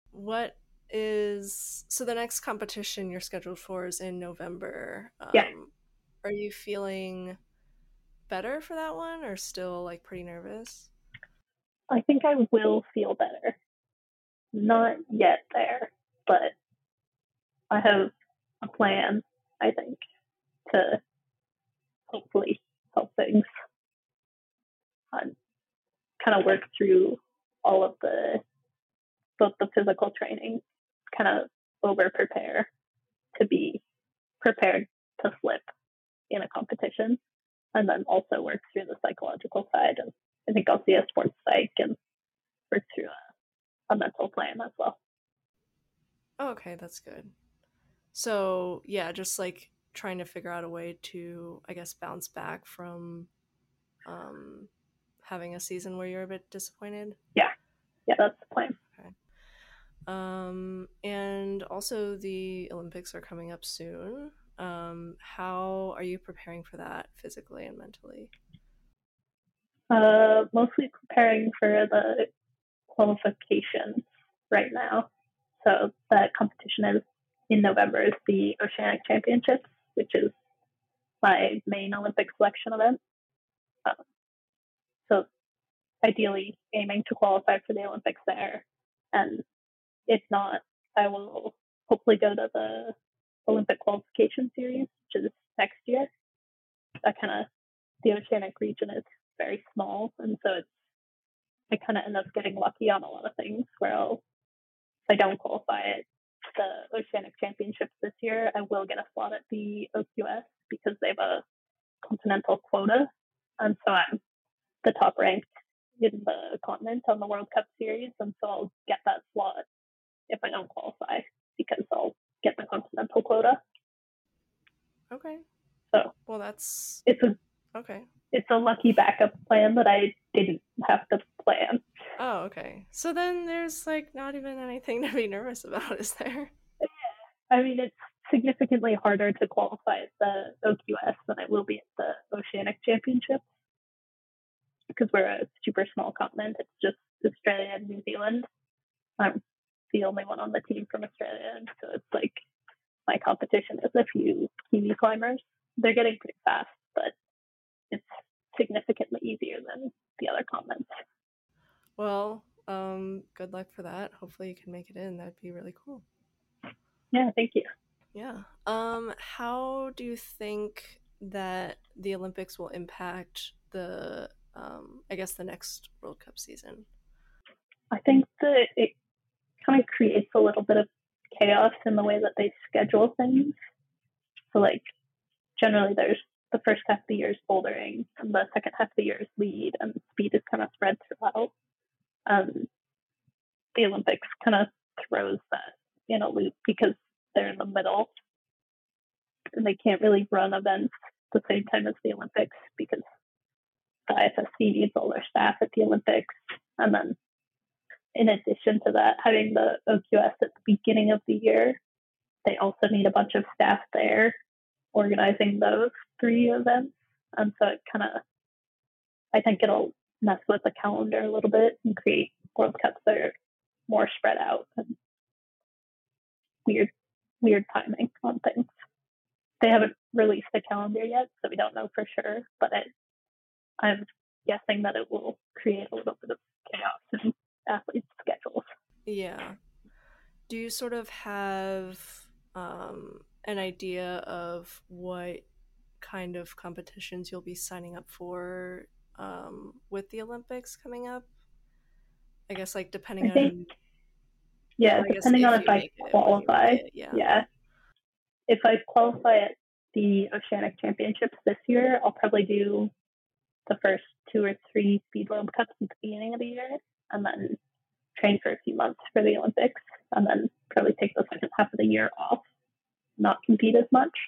So the next competition you're scheduled for is in November. Yeah. Are you feeling better for that one, or still like pretty nervous? I think I will feel better. Not yet there, but I have a plan, I think, to hopefully help things and kind of work through all of both the physical training, kind of over prepare to be prepared to flip in a competition, and then also work through the psychological side. And I think I'll see a sports psych and work through a mental plan as well. Oh, okay, that's good. So yeah, just like trying to figure out a way to, I guess, bounce back from having a season where you're a bit disappointed. Yeah, that's the plan. Okay. And also the Olympics are coming up soon. How are you preparing for that physically and mentally? Mostly preparing for the qualifications right now. So that competition is in November is the Oceanic Championships, which is my main Olympic selection event. So ideally aiming to qualify for the Olympics there. And if not, I will hopefully go to the Olympic qualification series, which is next year. The Oceanic region is very small, and so I kind of end up getting lucky on a lot of things where if I don't qualify at the Oceanic Championships this year, I will get a slot at the OQS because they have a continental quota, and so I'm the top ranked in the continent on the World Cup series, and so I'll get that slot if I don't qualify because I'll get the continental quota. Okay. So well, it's a lucky backup plan that I didn't have to plan. Oh, okay. So then there's like not even anything to be nervous about, is there? I mean, it's significantly harder to qualify at the OQS than it will be at the Oceanic Championships because we're a super small continent. It's just Australia and New Zealand. I'm the only one on the team from Australia, and so it's like my competition is a few Kiwi climbers. They're getting pretty fast, but it's significantly easier than the other continents. Well, good luck for that. Hopefully you can make it in. That'd be really cool. Yeah, thank you. Yeah. How do you think that the Olympics will impact the, I guess, the next World Cup season? I think that it kind of creates a little bit of chaos in the way that they schedule things. So, like, generally there's the first half of the year is bouldering, and the second half of the year is lead, and speed is kind of spread throughout. The Olympics kind of throws that in a loop because they're in the middle, and they can't really run events the same time as the Olympics because the IFSC needs all their staff at the Olympics. And then in addition to that, having the OQS at the beginning of the year, they also need a bunch of staff there organizing those three events. And so it kind of, I think it'll mess with the calendar a little bit and create World Cups that are more spread out and weird timing on things. They haven't released the calendar yet, so we don't know for sure, but I'm guessing that it will create a little bit of chaos in athletes' schedules. Yeah. Do you sort of have an idea of what kind of competitions you'll be signing up for with the Olympics coming up? I guess, like, depending on... Yeah, depending on if I qualify. Yeah. If I qualify at the Oceanic Championships this year, I'll probably do the first 2 or 3 Speed World Cups at the beginning of the year, and then train for a few months for the Olympics, and then probably take the second half of the year off, not compete as much.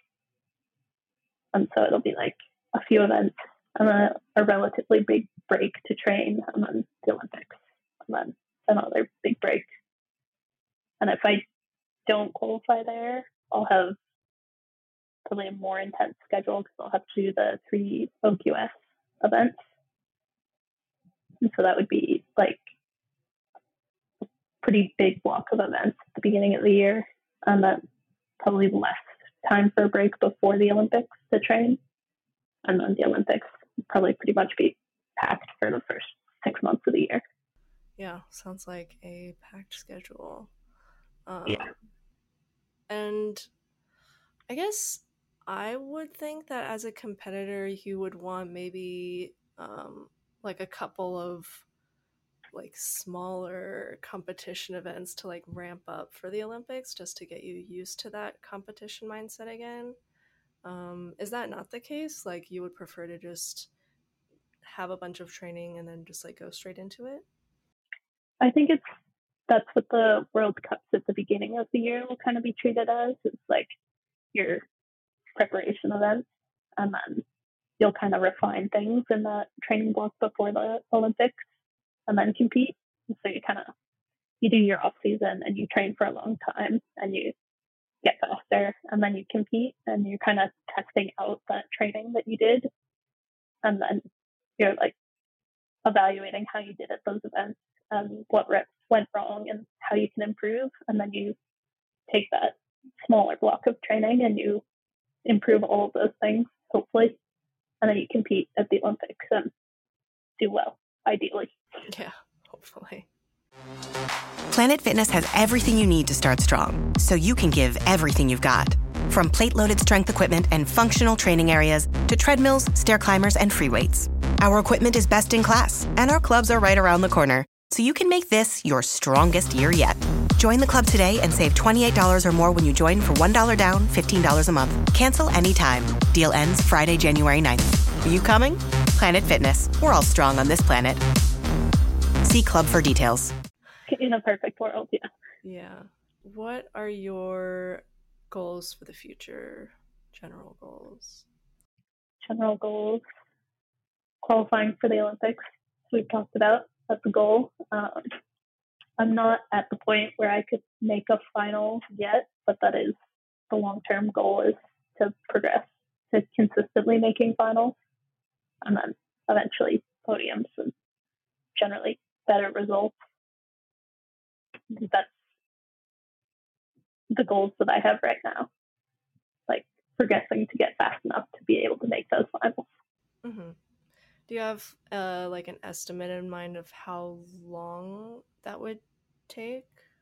And so it'll be like a few events, and then a relatively big break to train, and then the Olympics, and then another big break. And if I don't qualify there, I'll have probably a more intense schedule because I'll have to do the 3 OQS events. And so that would be like a pretty big block of events at the beginning of the year, and then probably less time for a break before the Olympics to train. And then the Olympics will probably pretty much be packed for the first 6 months of the year. Yeah, sounds like a packed schedule. Yeah. And I guess I would think that as a competitor, you would want maybe like a couple of like smaller competition events to like ramp up for the Olympics just to get you used to that competition mindset again. Is that not the case? Like, you would prefer to just have a bunch of training and then just like go straight into it? I think that's what the World Cups at the beginning of the year will kind of be treated as. It's like your preparation events, and then you'll kind of refine things in the training block before the Olympics and then compete. And so you do your off season and you train for a long time and you get faster, and then you compete and you're kind of testing out that training that you did, and then you're like evaluating how you did at those events and what reps went wrong and how you can improve. And then you take that smaller block of training and you improve all of those things, hopefully. And then you compete at the Olympics and do well, ideally. Yeah, hopefully. Planet Fitness has everything you need to start strong, so you can give everything you've got. From plate-loaded strength equipment and functional training areas to treadmills, stair climbers, and free weights. Our equipment is best in class, and our clubs are right around the corner, so you can make this your strongest year yet. Join the club today and save $28 or more when you join for $1 down, $15 a month. Cancel anytime. Deal ends Friday, January 9th. Are you coming? Planet Fitness. We're all strong on this planet. See club for details. In a perfect world, yeah. Yeah. What are your goals for the future? General goals? General goals. Qualifying for the Olympics we've talked about. That's a goal. I'm not at the point where I could make a final yet, but that is the long-term goal, is to progress to consistently making finals and then eventually podiums and generally better results. That's the goals that I have right now, like progressing to get fast enough to be able to make those finals. Mm-hmm. Do you have like an estimate in mind of how long that would take?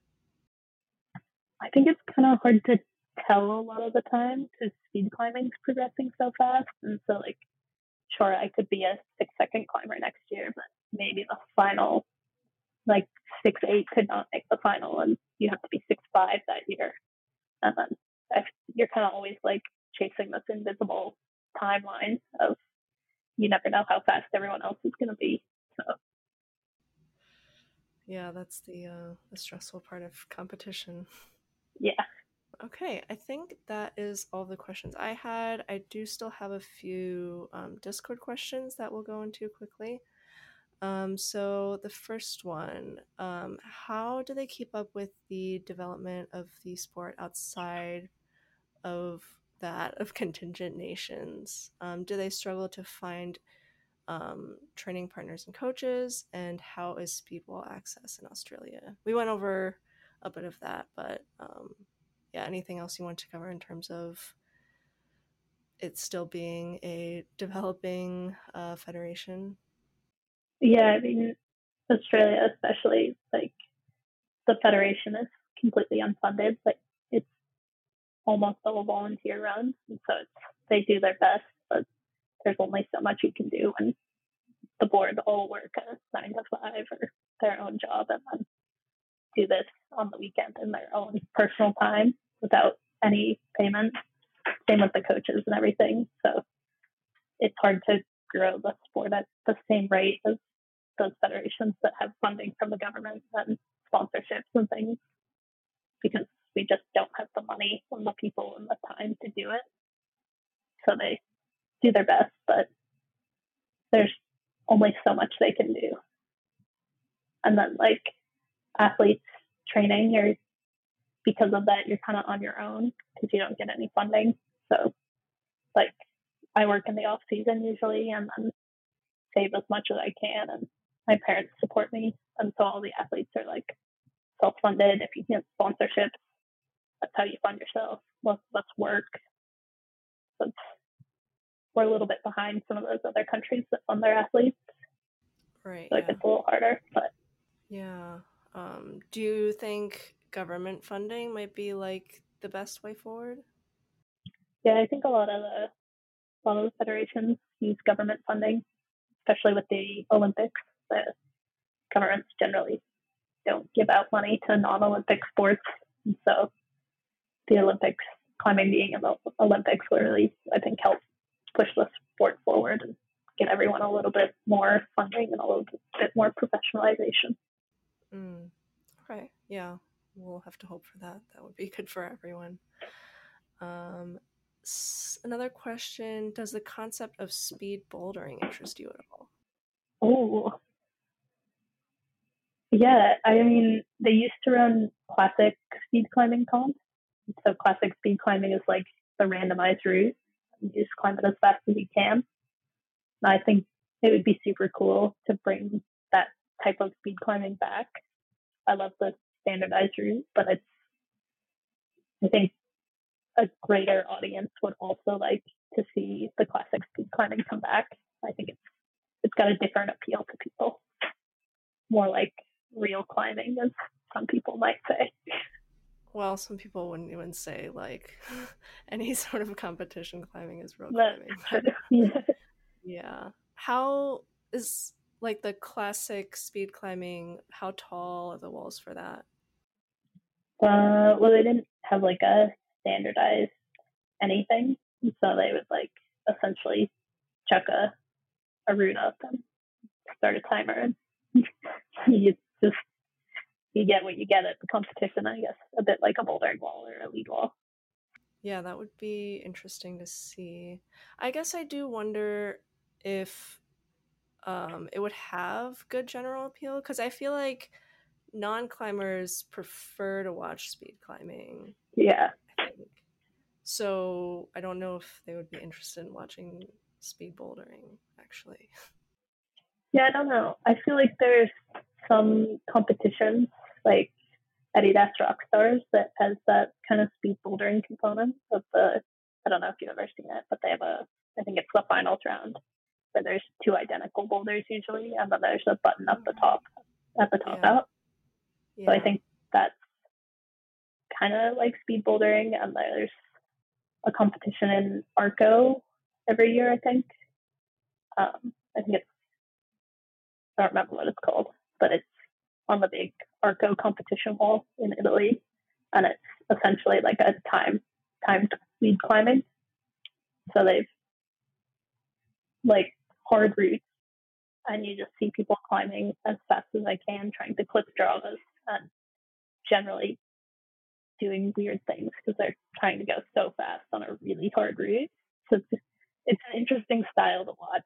I think it's kind of hard to tell a lot of the time because speed climbing's progressing so fast. And so, like, sure, I could be a 6-second climber next year, but maybe the final, like 6'8", could not make the final, and you have to be 6'5" that year. And then you're kind of always like chasing this invisible timeline of you never know how fast everyone else is going to be. So yeah, that's the stressful part of competition. Yeah. Okay, I think that is all the questions I had. I do still have a few Discord questions that we'll go into quickly. So the first one, how do they keep up with the development of the sport outside of that of contingent nations? Do they struggle to find training partners and coaches? And how is speedball access in Australia? We went over a bit of that, but yeah, anything else you want to cover in terms of it still being a developing federation? Yeah, I mean, Australia especially, like, the federation is completely unfunded. Like, it's almost all volunteer run, and so they do their best, but there's only so much you can do when the board all work a 9 to 5 or their own job and then do this on the weekend in their own personal time without any payment. Same with the coaches and everything. So it's hard to grow the sport at the same rate as those federations that have funding from the government and sponsorships and things, because we just don't have the money and the people and the time to do it. So they do their best, but there's only so much they can do. And then, like, athletes training, because of that, you're kind of on your own because you don't get any funding. So, like, I work in the off season usually and then save as much as I can, and my parents support me, and so all the athletes are like self-funded. If you get sponsorships, that's how you fund yourself. Let's work. So we're a little bit behind some of those other countries that fund their athletes. Right. So, like, it's a little harder, but yeah. Do you think government funding might be like the best way forward? Yeah, I think a lot of the federations use government funding, especially with the Olympics. The governments generally don't give out money to non-Olympic sports, and so the Olympics, climbing being in the Olympics, will really, I think, help push the sport forward and get everyone a little bit more funding and a little bit more professionalization. Okay, yeah, we'll have to hope for that. That would be good for everyone. Another question, does the concept of speed bouldering interest you at all? Oh, yeah. I mean, they used to run classic speed climbing comps. So classic speed climbing is like the randomized route. You just climb it as fast as you can. And I think it would be super cool to bring that type of speed climbing back. I love the standardized route, but I think a greater audience would also like to see the classic speed climbing come back. I think it's got a different appeal to people, more like real climbing, as some people might say. Well, some people wouldn't even say like any sort of competition climbing is real climbing. But, yeah. How is like the classic speed climbing? How tall are the walls for that? Well, they didn't have like a standardized anything, so they would like essentially chuck a route up and start a timer, and you get what you get at the competition, I guess, a bit like a bouldering wall or a lead wall. Yeah, that would be interesting to see. I guess I do wonder if it would have good general appeal, because I feel like non-climbers prefer to watch speed climbing, Yeah. I think. So I don't know if they would be interested in watching speed bouldering, actually. Yeah, I don't know. I feel like there's some competitions, like Adidas Rockstars, that has that kind of speed bouldering component of the. I don't know if you've ever seen it, but they have I think it's the finals round, where there's two identical boulders usually, and then there's a button up the top, at the top out. So I think that's kind of like speed bouldering, and there's a competition in Arco every year, I think. I think I don't remember what it's called, but it's on the big Arco competition wall in Italy, and it's essentially like a timed speed climbing. So they've like hard routes, and you just see people climbing as fast as they can, trying to clip draws, and generally doing weird things because they're trying to go so fast on a really hard route. So it's an interesting style to watch.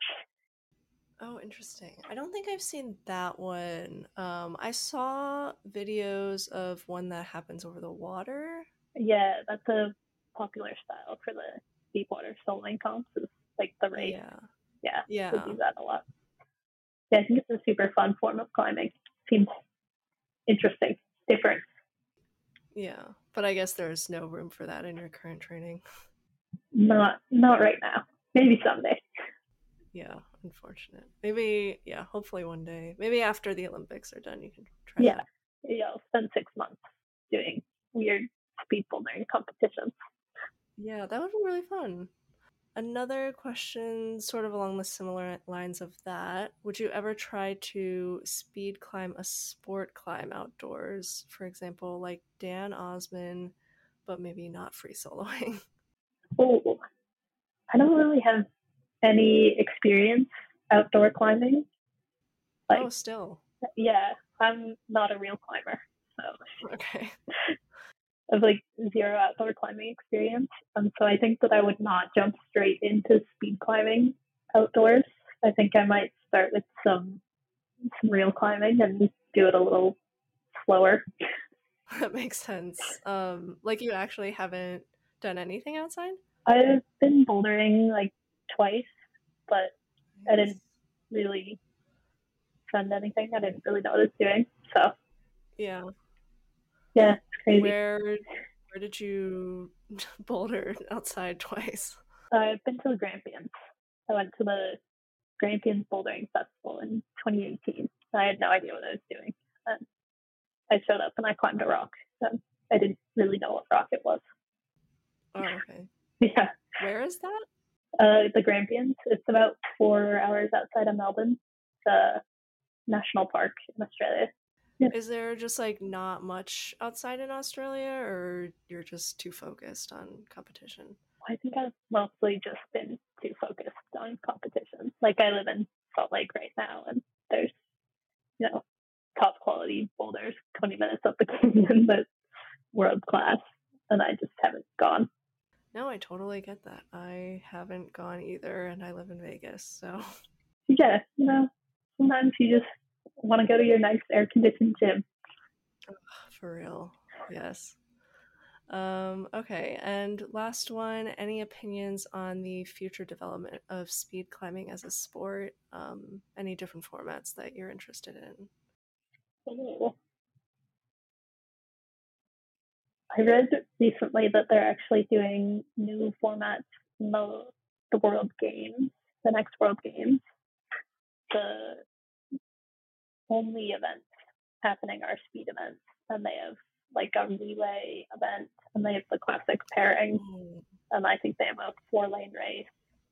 Oh, interesting. I don't think I've seen that one. I saw videos of one that happens over the water. Yeah, that's a popular style for the deepwater soloing comps, is like the race. Yeah, we do that a lot. Yeah, I think it's a super fun form of climbing. Seems interesting, different. Yeah, but I guess there's no room for that in your current training. Not right now. Maybe someday. Yeah, unfortunate. Maybe, yeah, hopefully one day. Maybe after the Olympics are done, you can try that. Yeah, I'll spend 6 months doing weird speed bouldering competitions. Yeah, that would be really fun. Another question, sort of along the similar lines of that, would you ever try to speed climb a sport climb outdoors? For example, like Dan Osman, but maybe not free soloing. Oh, I don't really have any experience outdoor climbing. Like, still. Yeah, I'm not a real climber, so okay. I have like zero outdoor climbing experience, and so I think that I would not jump straight into speed climbing outdoors. I think I might start with some real climbing and do it a little slower. That makes sense. Like you actually haven't done anything outside? I've been bouldering like twice, but I didn't really send anything. I didn't really know what I was doing. So yeah, it's crazy. Where did you boulder outside twice? I've been to the Grampians. I went to the Grampians Bouldering Festival in 2018. I had no idea what I was doing. And I showed up and I climbed a rock. And I didn't really know what rock it was. Oh, okay. Yeah. Where is that? The Grampians. It's about 4 hours outside of Melbourne. It's a national park in Australia. Yeah. Is there just like not much outside in Australia, or you're just too focused on competition? I think I've mostly just been too focused on competition. Like I live in Salt Lake right now, and there's, top quality boulders 20 minutes up the canyon that's world class, and I just haven't gone. No, I totally get that. I haven't gone either, and I live in Vegas, so. Yeah, sometimes you just want to go to your nice air-conditioned gym. For real, yes. Okay, and last one, any opinions on the future development of speed climbing as a sport? Any different formats that you're interested in? I read recently that they're actually doing new formats in the World Games, the next World Games. The only events happening are speed events, and they have like a relay event, and they have the classic pairing, and I think they have a 4-lane race.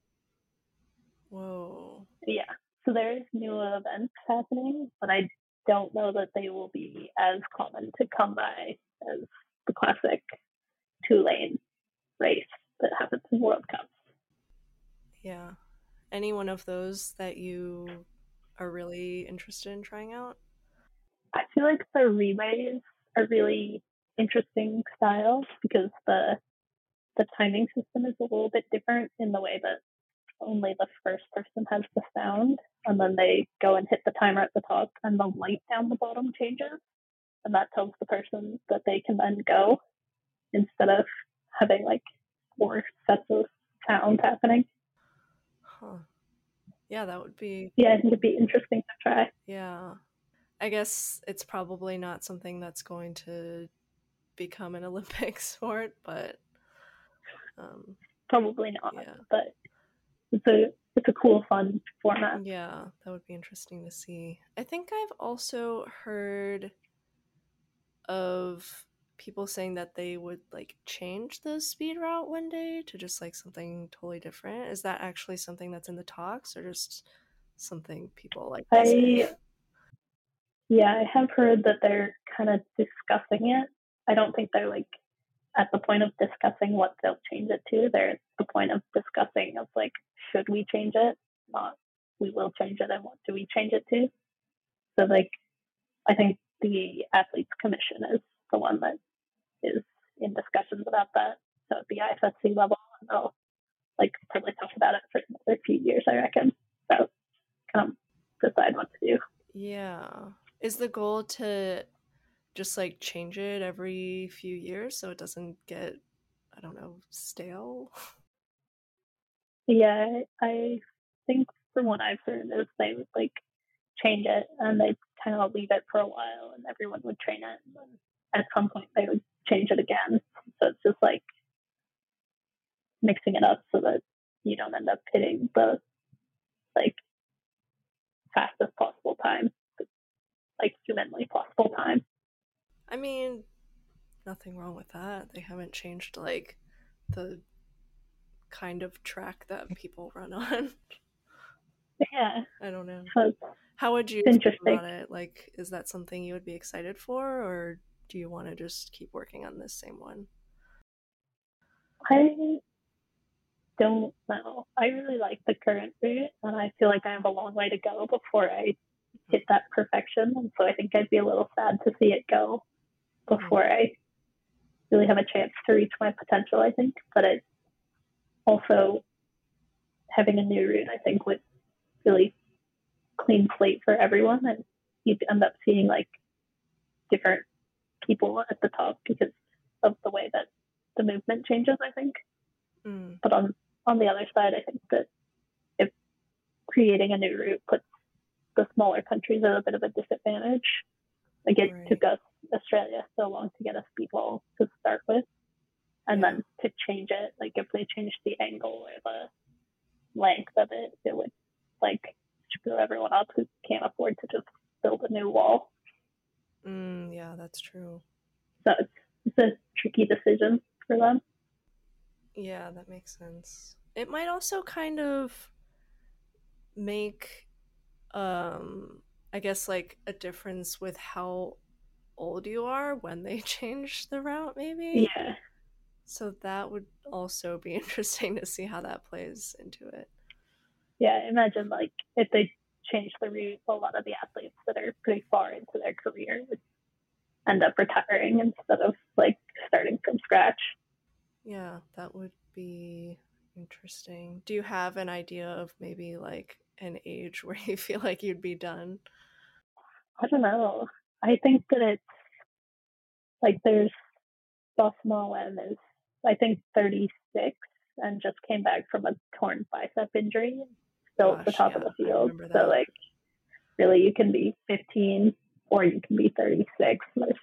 Whoa. Yeah, so there's new events happening, but I don't know that they will be as common to come by as the classic 2-lane race that happens in World Cups. Yeah. Any one of those that you are really interested in trying out? I feel like the relays are really interesting styles because the timing system is a little bit different in the way that only the first person has the sound, and then they go and hit the timer at the top, and the light down the bottom changes, and that tells the person that they can then go, instead of having like 4 sets of sound happening. Huh. Yeah, that would be... Yeah, I think it'd be interesting to try. Yeah. I guess it's probably not something that's going to become an Olympic sport, but probably not. Yeah. But it's a cool, fun format. Yeah, that would be interesting to see. I think I've also heard of people saying that they would like change the speed route one day to just like something totally different. Is that actually something that's in the talks, or just something people like to say? Yeah, I have heard that they're kind of discussing it. I don't think they're like at the point of discussing what they'll change it to. They're at the point of discussing of like, should we change it? Not we will change it, and what do we change it to? So like, I think the athletes commission is the one that is in discussions about that. So at the IFSC level, they'll like probably talk about it for another few years, I reckon. So kind of decide what to do. Yeah. Is the goal to just like change it every few years so it doesn't get, I don't know, stale? Yeah, I think from what I've heard is they would like change it and they'd kind of leave it for a while and everyone would train it, and then at some point they would change it again. So it's just like mixing it up so that you don't end up hitting the like fastest possible time, like humanly possible time. I mean, nothing wrong with that. They haven't changed like the kind of track that people run on. Yeah, I don't know. so How would you feel about it? Like, is that something you would be excited for, or do you want to just keep working on this same one? I don't know. I really like the current route, and I feel like I have a long way to go before I hit that perfection. And so I think I'd be a little sad to see it go before I really have a chance to reach my potential, I think. But it also, having a new route, I think, would really clean slate for everyone, and you'd end up seeing like different people at the top because of the way that the movement changes, I think. But on the other side, I think that if creating a new route puts the smaller countries at a bit of a disadvantage, like it took us, Australia, so long to get a speedball to start with, and then to change it, like if they changed the angle or the length of it, it would like screw everyone up who can't afford to just build a new wall. Yeah, that's true. So it's a tricky decision for them. Yeah, that makes sense. It might also kind of make, I guess, like a difference with how old you are when they change the route, maybe? Yeah. So that would also be interesting to see how that plays into it. Yeah, imagine like if they change the route, a lot of the athletes that are pretty far into their career would end up retiring instead of like starting from scratch. Yeah, that would be interesting. Do you have an idea of maybe like an age where you feel like you'd be done? I don't know. I think that it's like there's Bossimo M is I think 36 and just came back from a torn bicep injury, still at the top of the field. So like really you can be 15 or you can be 36.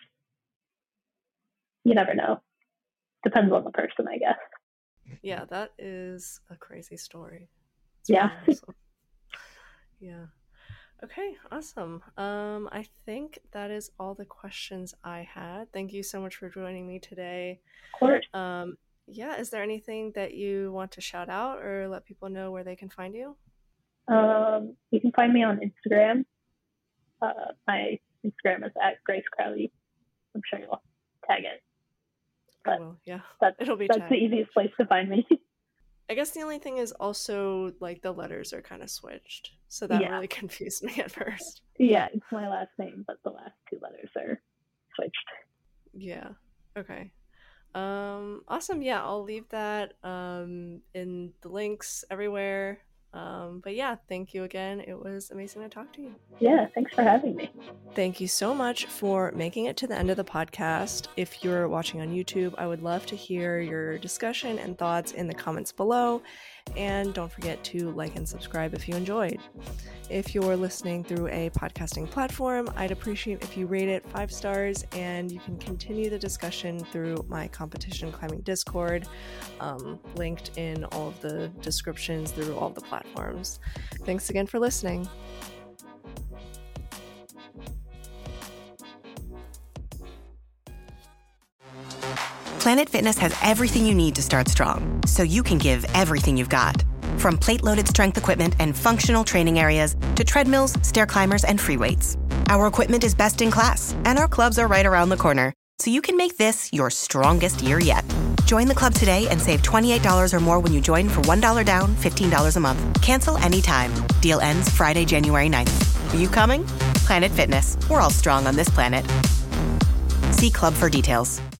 You never know. Depends on the person, I guess. Yeah, that is a crazy story. It's yeah. Really awesome. Yeah. Okay, awesome. I think that is all the questions I had. Thank you so much for joining me today. Of course. Yeah, is there anything that you want to shout out or let people know where they can find you? You can find me on Instagram. My Instagram is @GraceCrowley. I'm sure you'll tag it. But will, yeah. It'll be that's the easiest place to find me. I guess the only thing is also like the letters are kind of switched. So that really confused me at first. Yeah, it's my last name, but the last 2 letters are switched. Yeah. Okay. Awesome. Yeah, I'll leave that in the links everywhere. But yeah, thank you again. It was amazing to talk to you. Yeah, thanks for having me. Thank you so much for making it to the end of the podcast. If you're watching on YouTube, I would love to hear your discussion and thoughts in the comments below. And don't forget to like and subscribe if you enjoyed. If you're listening through a podcasting platform, I'd appreciate if you rate it 5 stars, and you can continue the discussion through my competition climbing Discord, linked in all of the descriptions through all the platforms. Thanks again for listening. Planet Fitness has everything you need to start strong, so you can give everything you've got. From plate-loaded strength equipment and functional training areas to treadmills, stair climbers, and free weights. Our equipment is best in class, and our clubs are right around the corner, so you can make this your strongest year yet. Join the club today and save $28 or more when you join for $1 down, $15 a month. Cancel anytime. Deal ends Friday, January 9th. Are you coming? Planet Fitness. We're all strong on this planet. See club for details.